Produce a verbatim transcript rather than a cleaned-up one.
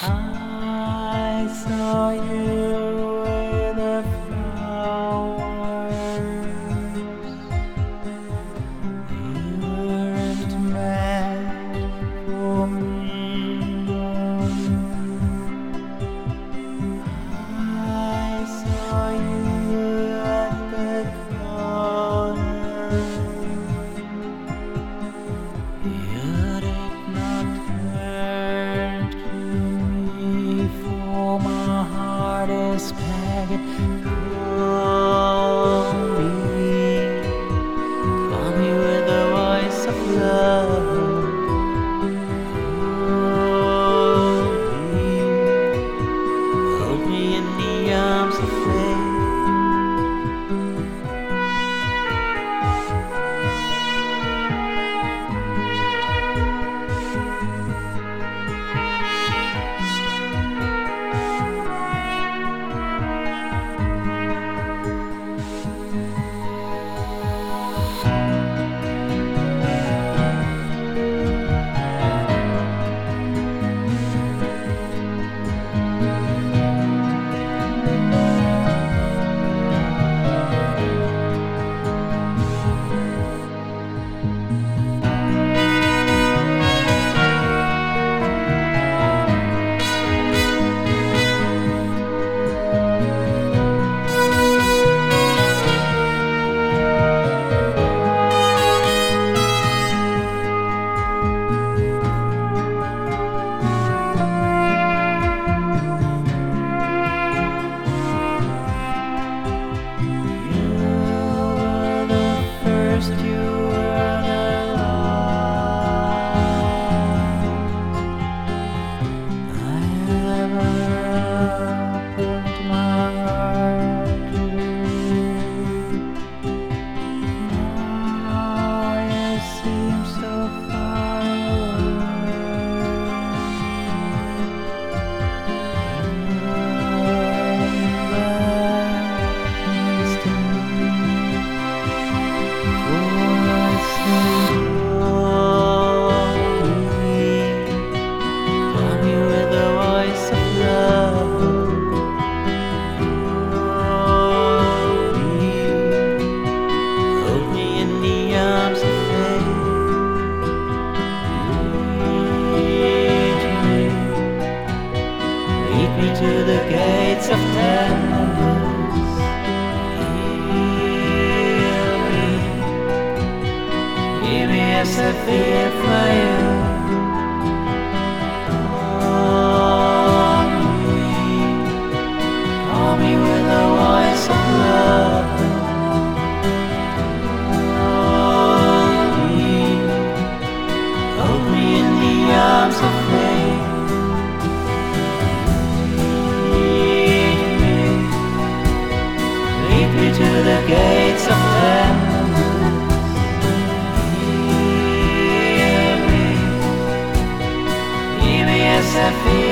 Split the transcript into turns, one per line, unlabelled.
I saw you with the flowers. You weren't meant for me. I saw you at the corner. You did not turn to me, for my heart is pegged. Call me, call me with the voice of love. Hold me, hold me in the arms of faith. To the gates of tenderness, heal me, give me as I feel for you. Call me, call me with the voice of love. Hold me, hold me in the arms of faith. To the gates of tenderness, heal me, give me as I feel.